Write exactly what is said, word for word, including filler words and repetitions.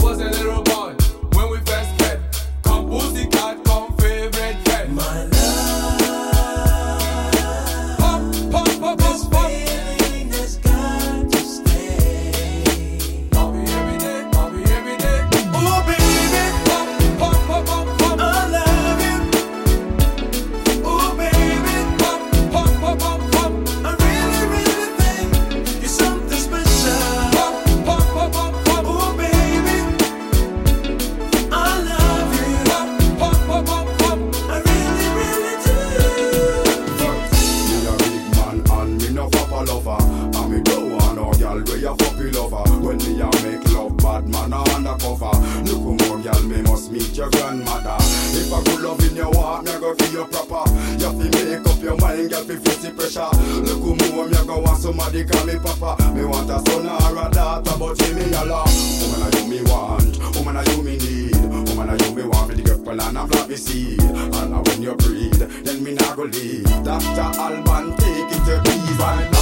was a little boy when we first met. Come pussycat, come favorite cat. My love, pop, pop, pop, this pop, pop. feeling has got to stay. Call me every day, call me every day. Oh baby, Pop, pop, pop, pop, pop. I love you. Oh baby, Pop, pop, pop, pop, pop. I really, really think you're something special. Pop, pop, pop, pop, pop. Oh baby, I love you. Pop, pop, pop, pop, pop. I really, really do. Me a big man and me no papa lover. And me don't want no girl where you puppy lover. When me a make love, bad man a undercover. Look who more girl, me must meet your grandmother. If I good love in your heart, me a go feel you proper. You have to make up your mind, girl, fi face the pressure. Look who more me a go want somebody call me papa. Me want a son or a daughter, but give me a love. Woman a you me want, woman a you me need. Woman a you me want for the girl and a floppy seed. And when you breathe, then me nah go leave. Doctor Alban, take it to peace.